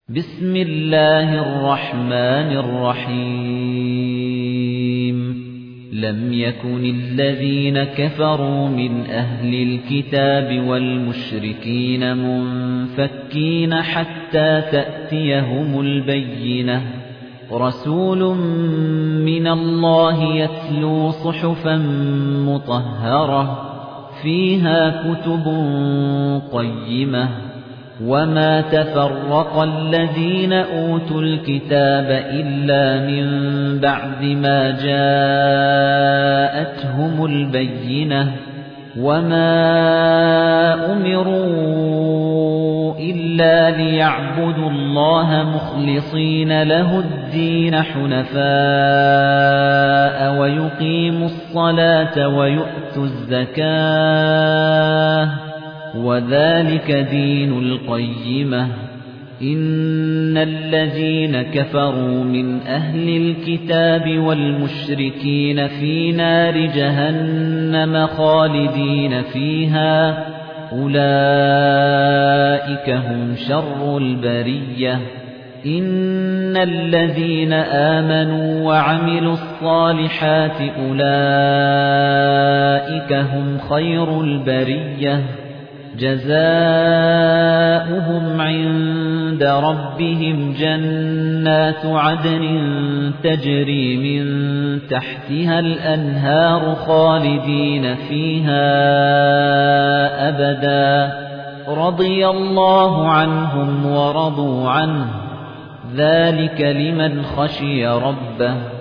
بسم الله الرحمن الرحيم لم يكن الذين كفروا من أهل الكتاب والمشركين منفكين حتى تأتيهم البينة رسول من الله يتلو صحفا مطهرة فيها كتب قيمة وما تفرق الذين أوتوا الكتاب إلا من بعد ما جاءتهم البينة وما أمروا إلا ليعبدوا الله مخلصين له الدين حنفاء ويقيموا الصلاة ويؤتوا الزكاة وذلك دين القيمة إن الذين كفروا من أهل الكتاب والمشركين في نار جهنم خالدين فيها أولئك هم شر البرية إن الذين آمنوا وعملوا الصالحات أولئك هم خير البرية جزاؤهم عند ربهم جنات عدن تجري من تحتها الأنهار خالدين فيها أبدا رضي الله عنهم ورضوا عنه ذلك لمن خشي ربه